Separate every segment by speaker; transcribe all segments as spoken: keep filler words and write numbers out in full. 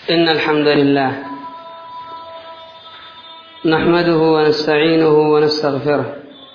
Speaker 1: إن الحمد لله نحمده ونستعينه ونستغفره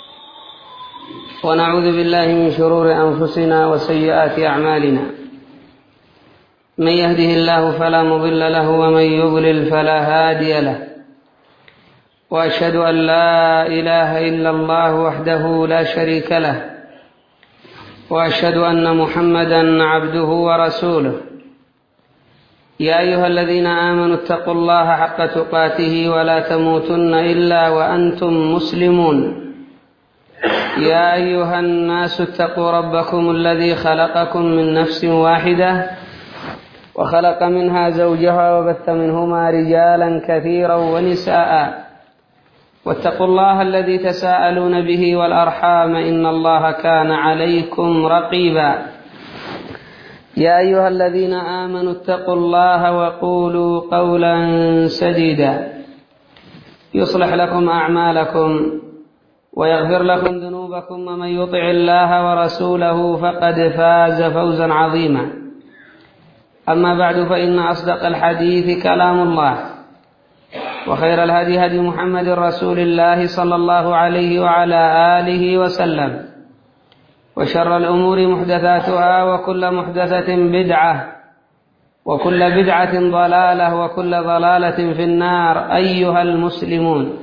Speaker 1: ونعوذ بالله من شرور أنفسنا وسيئات أعمالنا. من يهده الله فلا مضل له ومن يضلل فلا هادي له، وأشهد أن لا إله إلا الله وحده لا شريك له، وأشهد أن محمدا عبده ورسوله. يا أيها الذين آمنوا اتقوا الله حق تقاته ولا تموتن إلا وأنتم مسلمون. يا أيها الناس اتقوا ربكم الذي خلقكم من نفس واحدة وخلق منها زوجها وبث منهما رجالا كثيرا ونساء، واتقوا الله الذي تساءلون به والأرحام إن الله كان عليكم رقيبا. يا أيها الذين آمنوا اتقوا الله وقولوا قولا سديدا يصلح لكم أعمالكم ويغفر لكم ذنوبكم، ومن يطع الله ورسوله فقد فاز فوزا عظيما. أما بعد، فإن أصدق الحديث كلام الله، وخير الهدي هدي محمد رسول الله صلى الله عليه وعلى آله وسلم، وشر الأمور محدثاتها، وكل محدثة بدعة، وكل بدعة ضلالة، وكل ضلالة في النار. أيها المسلمون،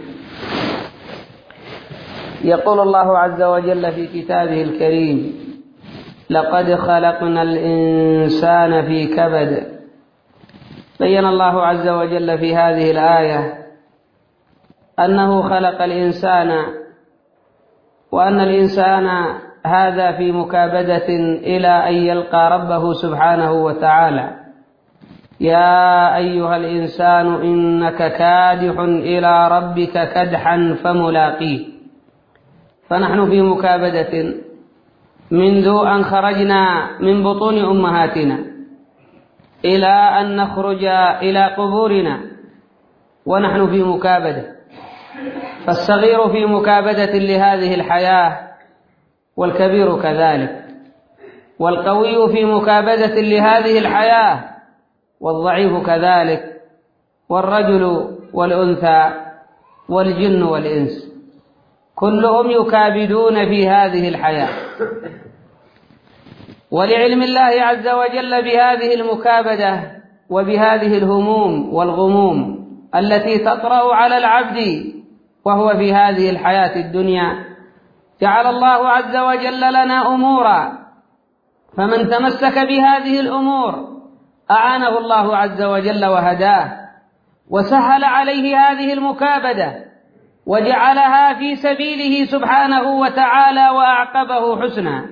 Speaker 1: يقول الله عز وجل في كتابه الكريم: لقد خلقنا الإنسان في كبد. بين الله عز وجل في هذه الآية أنه خلق الإنسان، وأن الإنسان هذا في مكابدة إلى أن يلقى ربه سبحانه وتعالى. يا أيها الإنسان إنك كادح إلى ربك كدحا فملاقيه. فنحن في مكابدة منذ أن خرجنا من بطون أمهاتنا إلى أن نخرج إلى قبورنا ونحن في مكابدة. فالصغير في مكابدة لهذه الحياة، والكبير كذلك، والقوي في مكابدة لهذه الحياة، والضعيف كذلك، والرجل والأنثى والجن والإنس، كلهم يكابدون في هذه الحياة. ولعلم الله عز وجل بهذه المكابدة وبهذه الهموم والغموم التي تطرأ على العبد وهو في هذه الحياة الدنيا، جعل الله عز وجل لنا أمورا، فمن تمسك بهذه الأمور أعانه الله عز وجل وهداه، وسهل عليه هذه المكابدة، وجعلها في سبيله سبحانه وتعالى وأعقبه حسنا.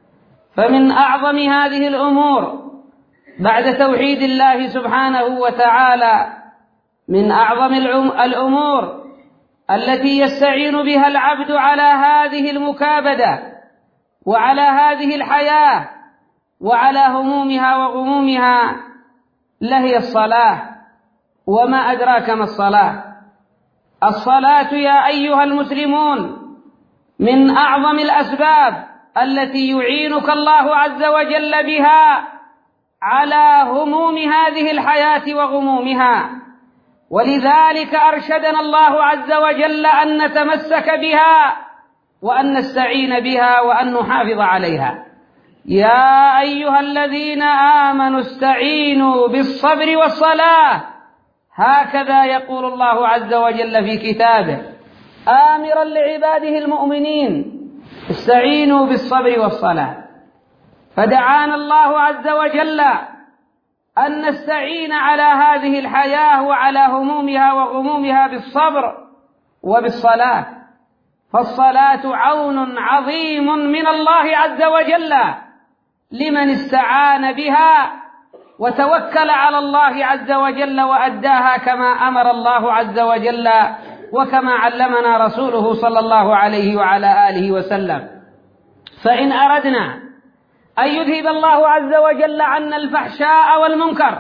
Speaker 1: فمن أعظم هذه الأمور بعد توحيد الله سبحانه وتعالى، من أعظم الأمور التي يستعين بها العبد على هذه المكابدة وعلى هذه الحياة وعلى همومها وغمومها لهي الصلاة. وما أدراك ما الصلاة؟ الصلاة يا أيها المسلمون من أعظم الأسباب التي يعينك الله عز وجل بها على هموم هذه الحياة وغمومها. ولذلك أرشدنا الله عز وجل أن نتمسك بها وأن نستعين بها وأن نحافظ عليها. يا أيها الذين آمنوا استعينوا بالصبر والصلاة، هكذا يقول الله عز وجل في كتابه آمرا لعباده المؤمنين: استعينوا بالصبر والصلاة. فدعانا الله عز وجل أن نستعين على هذه الحياة وعلى همومها وغمومها بالصبر وبالصلاة. فالصلاة عون عظيم من الله عز وجل لمن استعان بها وتوكل على الله عز وجل وأداها كما أمر الله عز وجل وكما علمنا رسوله صلى الله عليه وعلى آله وسلم. فإن أردنا أن يذهب الله عز وجل عنا الفحشاء والمنكر،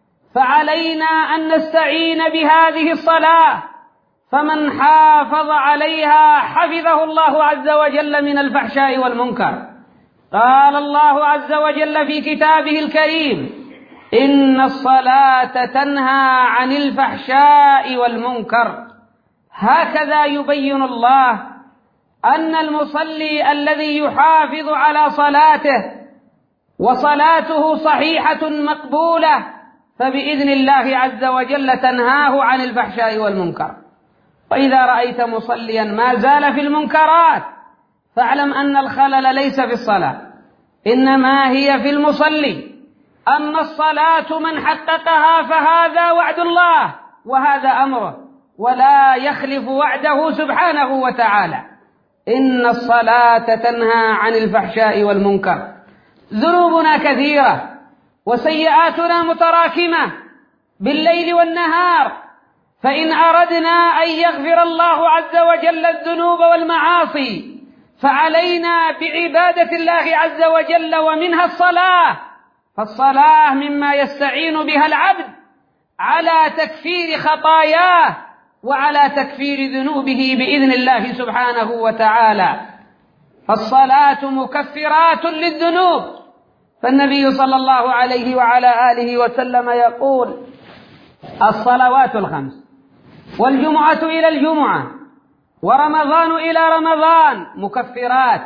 Speaker 1: فعلينا أن نستعين بهذه الصلاة، فمن حافظ عليها حفظه الله عز وجل من الفحشاء والمنكر. قال الله عز وجل في كتابه الكريم: إن الصلاة تنهى عن الفحشاء والمنكر. هكذا يبين الله أن المصلي الذي يحافظ على صلاته وصلاته صحيحة مقبولة فبإذن الله عز وجل تنهاه عن الفحشاء والمنكر. وإذا رأيت مصليا ما زال في المنكرات فاعلم أن الخلل ليس في الصلاة، إنما هي في المصلي. أما الصلاة من حققها فهذا وعد الله وهذا أمره، ولا يخلف وعده سبحانه وتعالى. إن الصلاة تنهى عن الفحشاء والمنكر. ذنوبنا كثيرة وسيئاتنا متراكمة بالليل والنهار، فإن أردنا أن يغفر الله عز وجل الذنوب والمعاصي فعلينا بعبادة الله عز وجل، ومنها الصلاة. فالصلاة مما يستعين بها العبد على تكفير خطاياه وعلى تكفير ذنوبه بإذن الله سبحانه وتعالى. فالصلاة مكفرات للذنوب. فالنبي صلى الله عليه وعلى آله وسلم يقول: الصلوات الخمس والجمعة إلى الجمعة ورمضان إلى رمضان مكفرات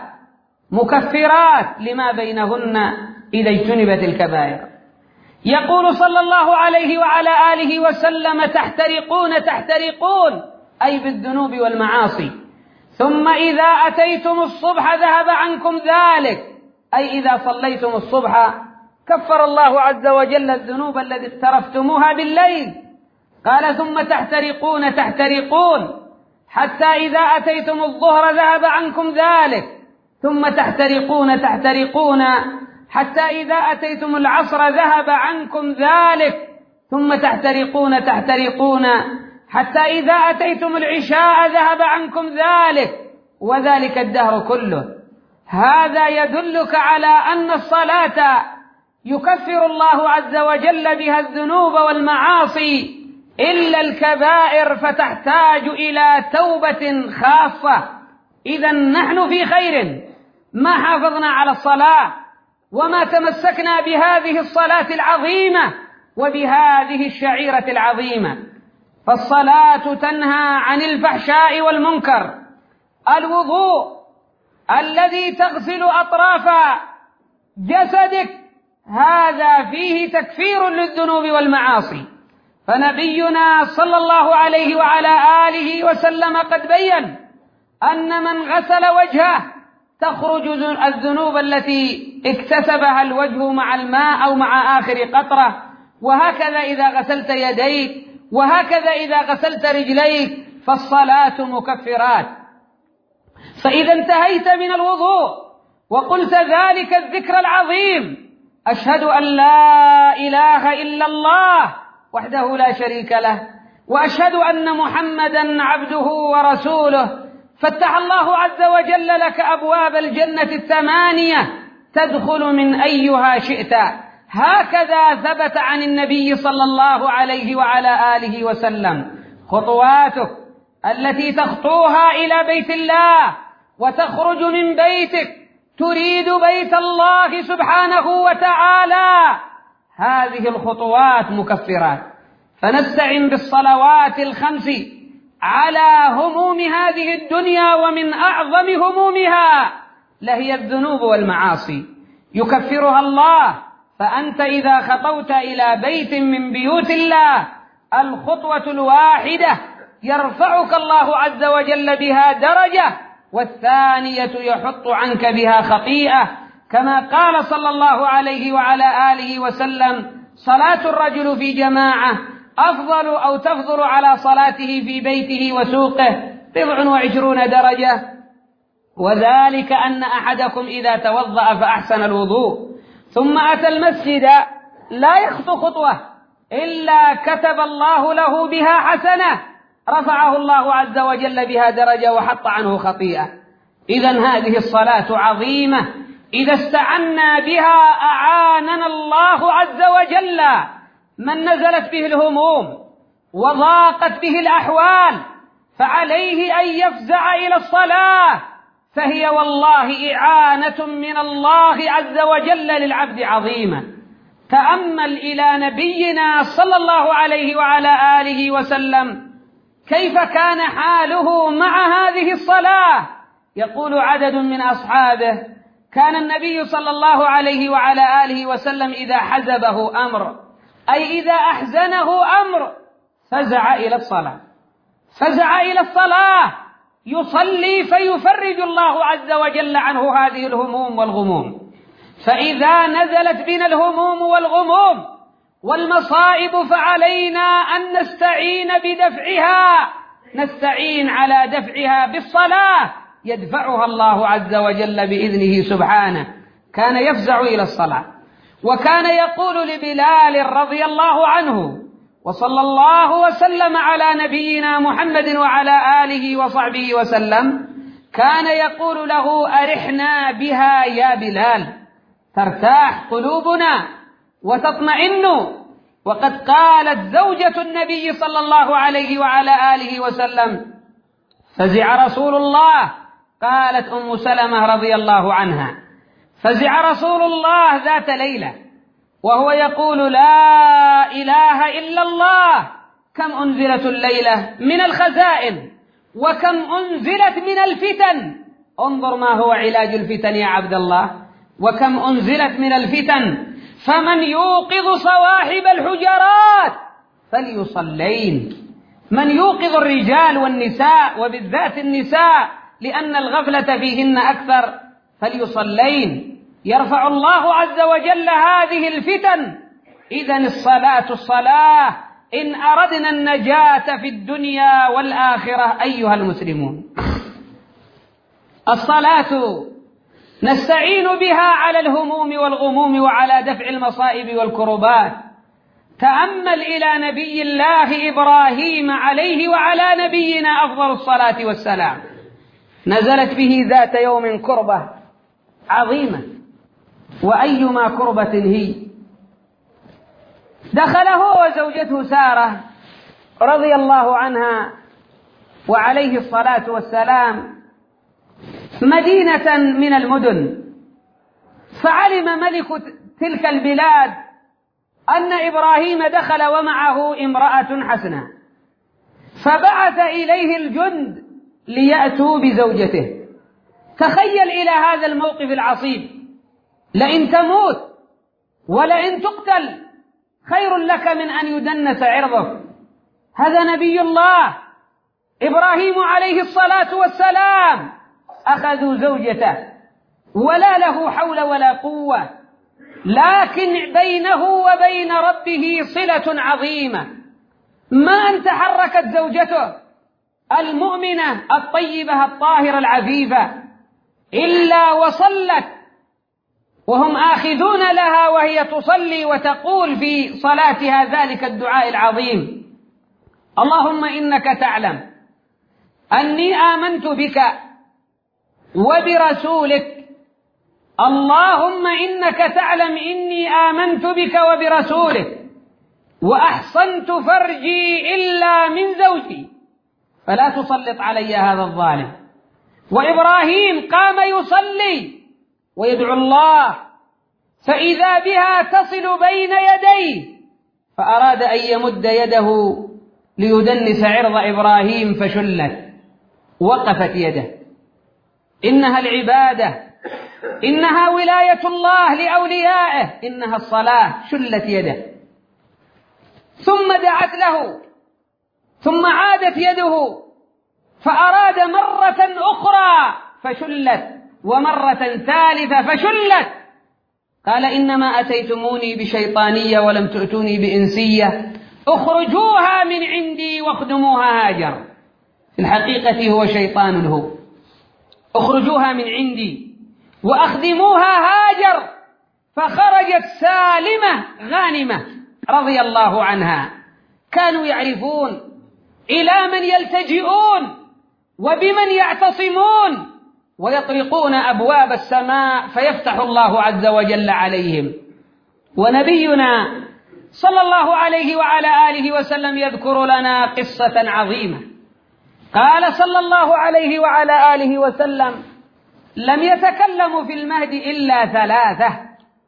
Speaker 1: مكفرات لما بينهن إذا اجتنبت الكبائر. يقول صلى الله عليه وعلى آله وسلم: تحترقون تحترقون، أي بالذنوب والمعاصي، ثم إذا أتيتم الصبح ذهب عنكم ذلك، أي إذا صليتم الصبح كفر الله عز وجل الذنوب التي اقترفتموها بالليل. قال: ثم تحترقون تحترقون حتى إذا أتيتم الظهر ذهب عنكم ذلك، ثم تحترقون تحترقون حتى إذا أتيتم العصر ذهب عنكم ذلك، ثم تحترقون تحترقون حتى إذا أتيتم العشاء ذهب عنكم ذلك، وذلك الدهر كله. هذا يدلك على أن الصلاة يكفر الله عز وجل بها الذنوب والمعاصي إلا الكبائر، فتحتاج إلى توبة خاصة. إذن نحن في خير ما حافظنا على الصلاة وما تمسكنا بهذه الصلاة العظيمة وبهذه الشعيرة العظيمة. فالصلاة تنهى عن الفحشاء والمنكر. الوضوء الذي تغسل أطراف جسدك هذا فيه تكفير للذنوب والمعاصي. فنبينا صلى الله عليه وعلى آله وسلم قد بين أن من غسل وجهه تخرج الذنوب التي اكتسبها الوجه مع الماء أو مع آخر قطرة، وهكذا إذا غسلت يديك، وهكذا إذا غسلت رجليك، فالصلاة مكفرات. فإذا انتهيت من الوضوء وقلت ذلك الذكر العظيم: أشهد أن لا إله إلا الله وحده لا شريك له، وأشهد أن محمدا عبده ورسوله، فتح الله عز وجل لك أبواب الجنة الثمانية تدخل من أيها شئت. هكذا ثبت عن النبي صلى الله عليه وعلى آله وسلم. خطواتك التي تخطوها إلى بيت الله وتخرج من بيتك تريد بيت الله سبحانه وتعالى، هذه الخطوات مكفرات. فنستعن بالصلوات الخمس على هموم هذه الدنيا، ومن أعظم همومها لهي الذنوب والمعاصي يكفرها الله. فأنت إذا خطوت إلى بيت من بيوت الله الخطوة الواحدة يرفعك الله عز وجل بها درجة، والثانية يحط عنك بها خطيئة، كما قال صلى الله عليه وعلى آله وسلم: صلاة الرجل في جماعة أفضل أو تفضل على صلاته في بيته وسوقه بضع وعشرون درجة، وذلك أن أحدكم إذا توضأ فأحسن الوضوء ثم أتى المسجد لا يخطو خطوة إلا كتب الله له بها حسنة، رفعه الله عز وجل بها درجة وحط عنه خطيئة. إذن هذه الصلاة عظيمة، إذا استعنا بها أعاننا الله عز وجل. من نزلت به الهموم وضاقت به الأحوال فعليه أن يفزع إلى الصلاة، فهي والله إعانة من الله عز وجل للعبد عظيمة.
Speaker 2: تأمل إلى نبينا صلى الله عليه وعلى آله وسلم كيف كان حاله مع هذه الصلاة. يقول عدد من أصحابه: كان النبي صلى الله عليه وعلى آله وسلم إذا حزبه أمر، أي إذا أحزنه أمر، فزع إلى الصلاة فزع إلى الصلاة يصلي فيفرج الله عز وجل عنه هذه الهموم والغموم. فإذا نزلت بنا الهموم والغموم والمصائب فعلينا أن نستعين بدفعها، نستعين على دفعها بالصلاة يدفعها الله عز وجل بإذنه سبحانه. كان يفزع إلى الصلاة، وكان يقول لبلال رضي الله عنه: وصلى الله وسلم على نبينا محمد وعلى آله وصحبه وسلم، كان يقول له: أرحنا بها يا بلال ترتاح قلوبنا وتطمئن. وقد قالت زوجة النبي صلى الله عليه وعلى آله وسلم: فزع رسول الله، قالت أم سلمة رضي الله عنها: فزع رسول الله ذات ليلة وهو يقول: لا إله إلا الله. كم أنزلت الليلة من الخزائن، وكم أنزلت من الفتن. انظر ما هو علاج الفتن يا عبد الله، وكم أنزلت من الفتن. فمن يوقظ صواحب الحجرات فليصلين. من يوقظ الرجال والنساء، وبالذات النساء لأن الغفلة فيهن أكثر، فليصلين. يرفع الله عز وجل هذه الفتن. إذن الصلاة الصلاة إن أردنا النجاة في الدنيا والآخرة أيها المسلمون. الصلاة نستعين بها على الهموم والغموم وعلى دفع المصائب والكربات. تأمل إلى نبي الله إبراهيم عليه وعلى نبينا أفضل الصلاة والسلام. نزلت به ذات يوم كربة عظيمة، وأيما كربة هي. دخل هو وزوجته سارة رضي الله عنها وعليه الصلاة والسلام مدينة من المدن، فعلم ملك تلك البلاد أن إبراهيم دخل ومعه امرأة حسنة، فبعث إليه الجند ليأتوا بزوجته. تخيل إلى هذا الموقف العصيب: لئن تموت ولئن تقتل خير لك من أن يدنس عرضك. هذا نبي الله إبراهيم عليه الصلاة والسلام. أخذوا زوجته ولا له حول ولا قوة، لكن بينه وبين ربه صلة عظيمة. ما أن تحركت زوجته المؤمنة الطيبة الطاهرة العفيفة إلا وصلت، وهم آخذون لها وهي تصلي وتقول في صلاتها ذلك الدعاء العظيم: اللهم إنك تعلم أني آمنت بك وبرسولك، اللهم إنك تعلم إني آمنت بك وبرسولك وأحصنت فرجي إلا من زوجي فلا تسلط علي هذا الظالم. وإبراهيم قام يصلي ويدعو الله، فإذا بها تصل بين يديه، فأراد أن يمد يده ليدنس عرض إبراهيم فشلت، وقفت يده. إنها العبادة، إنها ولاية الله لأوليائه، إنها الصلاة. شلت يده، ثم دعت له، ثم عادت يده، فأراد مرة أخرى فشلت، ومرة ثالثة فشلت. قال: إنما أتيتموني بشيطانية ولم تؤتوني بإنسية، اخرجوها من عندي واخدموها هاجر. في الحقيقة هو شيطان هو. اخرجوها من عندي وأخدموها هاجر. فخرجت سالمة غانمة رضي الله عنها. كانوا يعرفون إلى من يلتجئون وبمن يعتصمون، ويطرقون أبواب السماء فيفتح الله عز وجل عليهم. ونبينا صلى الله عليه وعلى آله وسلم يذكر لنا قصة عظيمة. قال صلى الله عليه وعلى آله وسلم: لم يتكلموا في المهد إلا ثلاثة: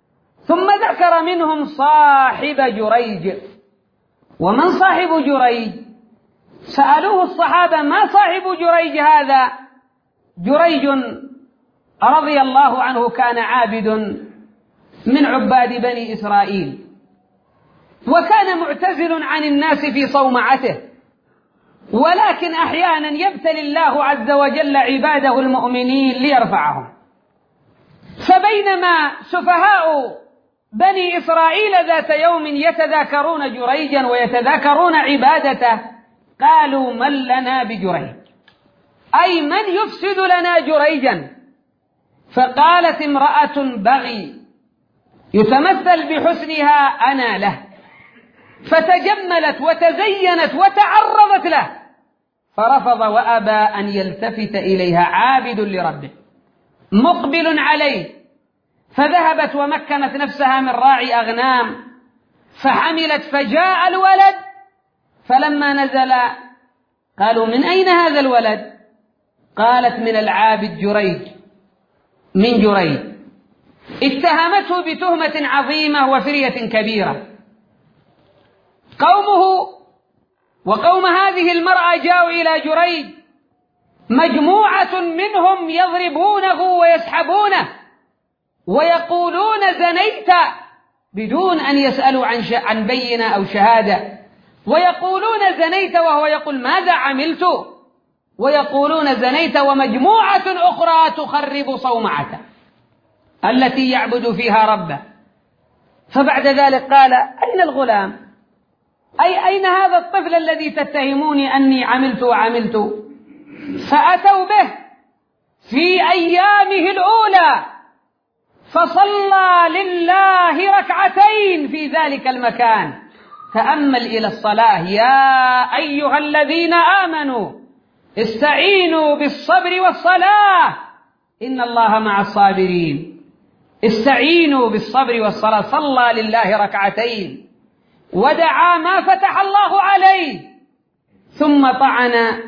Speaker 2: ثم ذكر منهم صاحب جريج. ومن صاحب جريج؟ سألوه الصحابة: ما صاحب جريج هذا؟ جريج رضي الله عنه كان عابد من عباد بني إسرائيل، وكان معتزل عن الناس في صومعته، ولكن أحيانا يبتلي الله عز وجل عباده المؤمنين ليرفعهم. فبينما سفهاء بني إسرائيل ذات يوم يتذاكرون جريجا ويتذاكرون عبادته، قالوا: من لنا بجريج؟ أي من يفسد لنا جريجا؟ فقالت امرأة بغي يتمثل بحسنها: أنا له. فتجملت وتزينت وتعرضت له، فرفض وأبى أن يلتفت إليها، عابد لربه مقبل عليه. فذهبت ومكنت نفسها من راعي أغنام، فحملت، فجاء الولد. فلما نزل قالوا: من أين هذا الولد؟ قالت: من العابد جريج، من جريج. اتهمته بتهمة عظيمة وفرية كبيرة. قومه وقوم هذه المرأة جاءوا إلى جريج، مجموعة منهم يضربونه ويسحبونه ويقولون: زنيت، بدون أن يسألوا عن عن بينة أو شهادة، ويقولون: زنيت، وهو يقول: ماذا عملت؟ ويقولون: زنيت، ومجموعة أخرى تخرب صومعته التي يعبد فيها ربه. فبعد ذلك قال: أين الغلام؟ أي أين هذا الطفل الذي تتهموني أني عملت وعملت؟ فأتوا به في أيامه الأولى، فصلى لله ركعتين في ذلك المكان. تأمل إلى الصلاة: يا أيها الذين آمنوا استعينوا بالصبر والصلاة إن الله مع الصابرين. استعينوا بالصبر والصلاة. صلى لله ركعتين ودعا ما فتح الله عليه، ثم طعن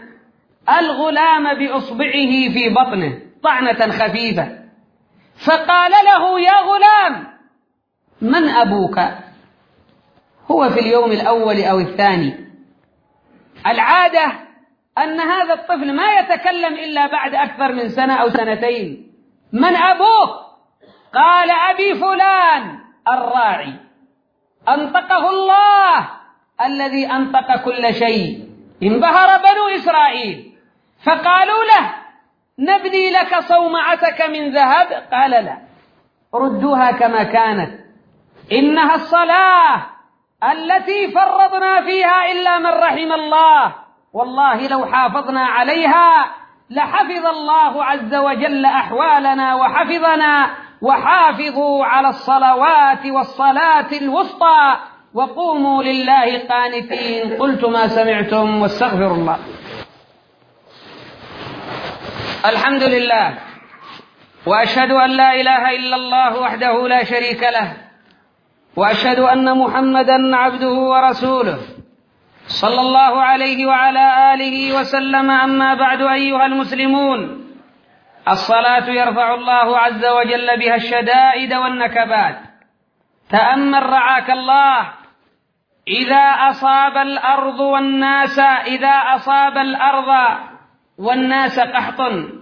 Speaker 2: الغلام بإصبعه في بطنه طعنة خفيفة، فقال له: يا غلام، من أبوك؟ هو في اليوم الأول أو الثاني. العادة أن هذا الطفل ما يتكلم إلا بعد أكثر من سنة أو سنتين. من أبوك؟ قال: أبي فلان الراعي، أنطقه الله الذي أنطق كل شيء. انبهر بنو إسرائيل فقالوا له: نبني لك صومعتك من ذهب. قال: لا، ردوها كما كانت، إنها الصلاة التي فرضنا فيها إلا من رحم الله، والله لو حافظنا عليها لحفظ الله عز وجل أحوالنا وحفظنا. وحافظوا على الصلوات والصلاة الوسطى وقوموا لله قانتين. قلت ما سمعتم واستغفر الله. الحمد لله، وأشهد أن لا إله إلا الله وحده لا شريك له، وأشهد أن محمدًا عبده ورسوله صلى الله عليه وعلى آله وسلم. أما بعد، أيها المسلمون، الصلاة يرفع الله عز وجل بها الشدائد والنكبات. تأمل رعاك الله: إذا أصاب الأرض والناس إذا أصاب الأرض والناس قحط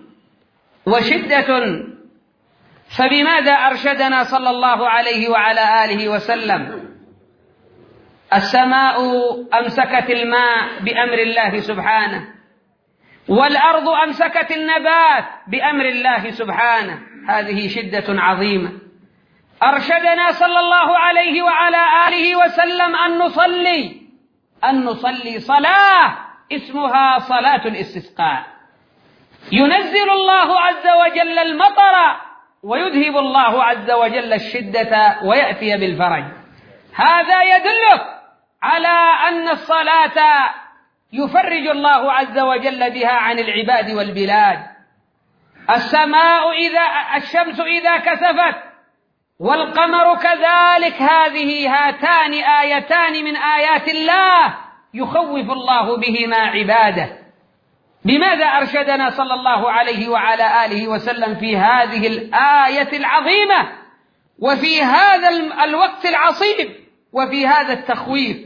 Speaker 2: وشدة، فبماذا أرشدنا صلى الله عليه وعلى آله وسلم؟ السماء أمسكت الماء بأمر الله سبحانه، والأرض أمسكت النبات بأمر الله سبحانه. هذه شدة عظيمة. أرشدنا صلى الله عليه وعلى آله وسلم أن نصلي أن نصلي صلاة اسمها صلاة الاستسقاء. ينزل الله عز وجل المطر ويذهب الله عز وجل الشدة ويأتي بالفرج. هذا يدلك على أن الصلاة يفرج الله عز وجل بها عن العباد والبلاد. السماء إذا الشمس إذا كسفت والقمر كذلك، هذه هاتان آيتان من آيات الله يخوف الله بهما عباده. بماذا أرشدنا صلى الله عليه وعلى آله وسلم في هذه الآية العظيمة؟ وفي هذا الوقت العصيب وفي هذا التخويف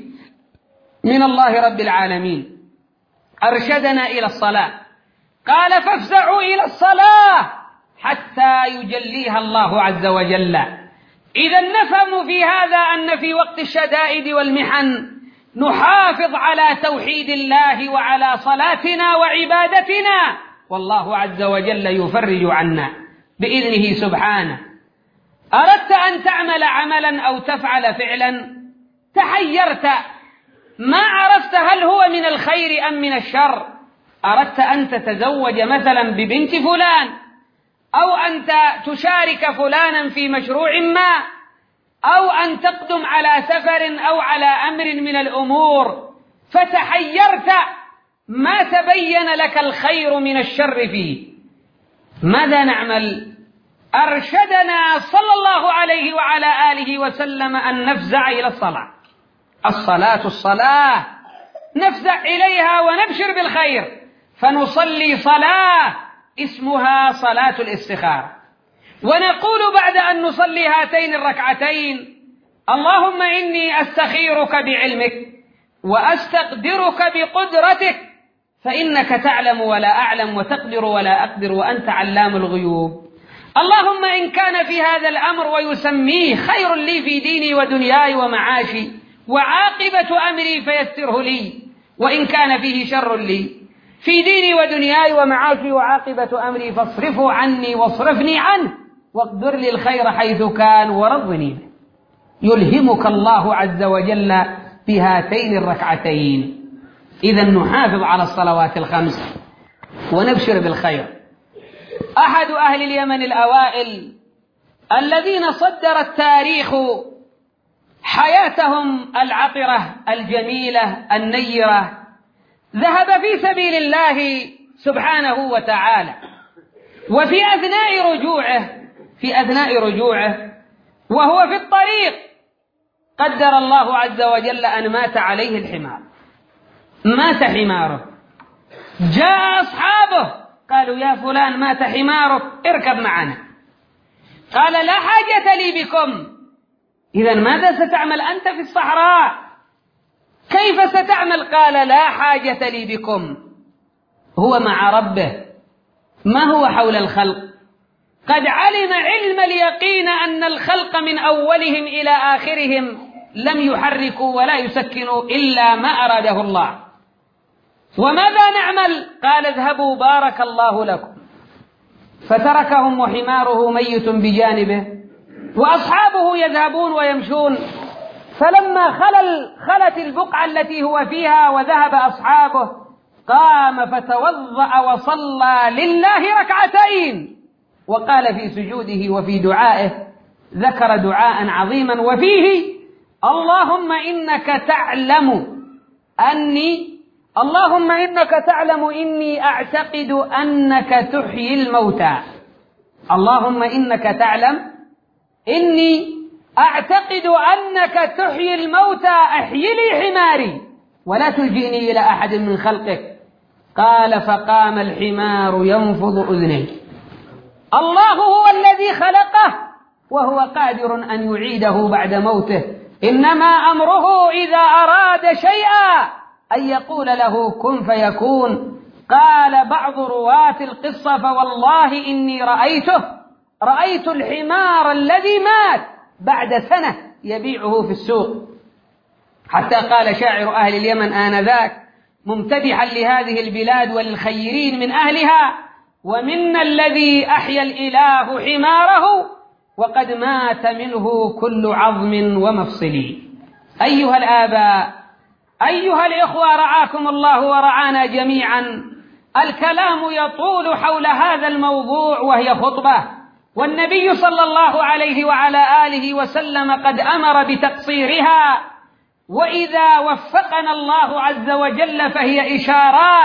Speaker 2: من الله رب العالمين أرشدنا إلى الصلاة، قال فافزعوا إلى الصلاة حتى يجليها الله عز وجل. إذا نفهم في هذا أن في وقت الشدائد والمحن نحافظ على توحيد الله وعلى صلاتنا وعبادتنا، والله عز وجل يفرج عنا بإذنه سبحانه. أردت أن تعمل عملا أو تفعل فعلا، تحيرت ما عرفت هل هو من الخير أم من الشر، أردت أن تتزوج مثلا ببنت فلان، أو أن تشارك فلانا في مشروع ما، أو أن تقدم على سفر أو على أمر من الأمور، فتحيرت ما تبين لك الخير من الشر فيه، ماذا نعمل؟ أرشدنا صلى الله عليه وعلى آله وسلم أن نفزع إلى الصلاة. الصلاة الصلاة نفزع إليها ونبشر بالخير، فنصلي صلاة اسمها صلاة الاستخارة، ونقول بعد أن نصلي هاتين الركعتين: اللهم إني أستخيرك بعلمك وأستقدرك بقدرتك، فإنك تعلم ولا أعلم وتقدر ولا أقدر وأنت علام الغيوب. اللهم إن كان في هذا الأمر ويسميه خير لي في ديني ودنياي ومعاشي وعاقبة أمري فيسره لي، وإن كان فيه شر لي في ديني ودنياي ومعاشي وعاقبة أمري فاصرفه عني واصرفني عنه واقدر لي الخير حيث كان ورضني به. يلهمك الله عز وجل بهاتين الركعتين. إذا نحافظ على الصلوات الخمس ونبشر بالخير. أحد أهل اليمن الأوائل الذين صدر التاريخ حياتهم العطرة الجميلة النيرة ذهب في سبيل الله سبحانه وتعالى، وفي أثناء رجوعه في أثناء رجوعه وهو في الطريق قدر الله عز وجل أن مات عليه الحمار، مات حماره. جاء أصحابه قالوا: يا فلان مات حمارك، اركب معنا. قال: لا حاجة لي بكم. إذا ماذا ستعمل أنت في الصحراء؟ كيف ستعمل؟ قال: لا حاجة لي بكم. هو مع ربه، ما هو حول الخلق. قد علم علم اليقين أن الخلق من أولهم إلى آخرهم لم يحركوا ولا يسكنوا إلا ما أراده الله. وماذا نعمل؟ قال: اذهبوا بارك الله لكم. فتركهم وحماره ميت بجانبه، وأصحابه يذهبون ويمشون. فلما خلل خلت البقعة التي هو فيها وذهب أصحابه، قام فتوضأ وصلى لله ركعتين، وقال في سجوده وفي دعائه، ذكر دعاء عظيما وفيه: اللهم إنك تعلم أني اللهم إنك تعلم إني أعتقد أنك تحيي الموتى. اللهم إنك تعلم إني أعتقد أنك تحيي الموتى، أحيي لي حماري ولا تلجئني إلى أحد من خلقك. قال: فقام الحمار ينفض أذنيه. الله هو الذي خلقه وهو قادر أن يعيده بعد موته، إنما أمره إذا أراد شيئا أن يقول له كن فيكون. قال بعض رواة القصة: فوالله إني رأيته رأيت الحمار الذي مات بعد سنة يبيعه في السوق. حتى قال شاعر أهل اليمن آنذاك ممتدحا لهذه البلاد وللخيرين من أهلها: ومنا الذي أحيا الإله حماره وقد مات منه كل عظم ومفصل. أيها الآباء، أيها الإخوة، رعاكم الله ورعانا جميعا. الكلام يطول حول هذا الموضوع وهي خطبة، والنبي صلى الله عليه وعلى آله وسلم قد أمر بتقصيرها، وإذا وفقنا الله عز وجل فهي إشارات